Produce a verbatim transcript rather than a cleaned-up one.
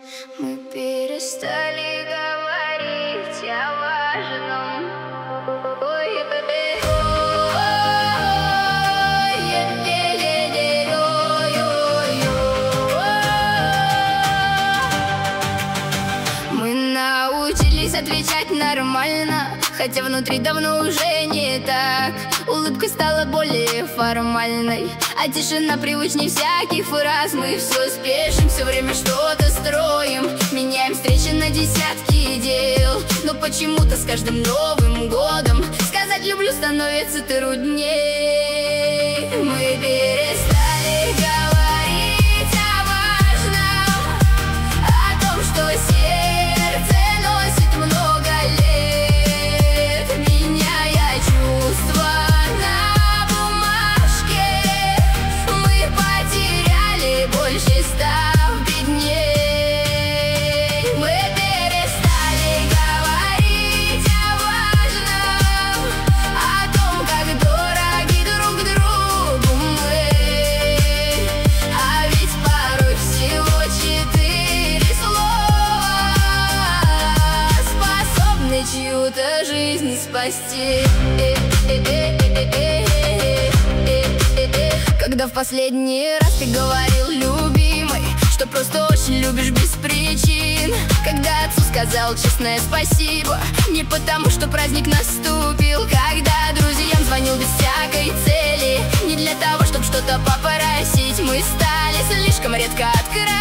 Мы перестали говорить о важном. Ой, бебе. Ой, е-е-е-е, ой-ой-ой. Мы научились отвечать нормально, хотя внутри давно уже не так. Улыбка стала более формальной, а тишина привычней всяких фраз. Мы все спешим, все время что-то строим, меняем встречи на десятки дел. Но почему-то с каждым Новым годом сказать люблю становится труднее. Мы перестали говорить о важном, о том, что сердце носит много лет, меняя чувства на бумажке. Мы потеряли больше ста дней. Мы перестали говорить о важном, о том, как дороги друг другу мы. А ведь порой всего четыре слова способны чью-то жизнь спасти. Когда в последний раз ты говорил, любимой, что просто очень любишь без причин? Когда отцу сказал честное спасибо, не потому что праздник наступил? Когда друзьям звонил без всякой цели, не для того, чтобы что-то попросить? Мы стали слишком редко открывать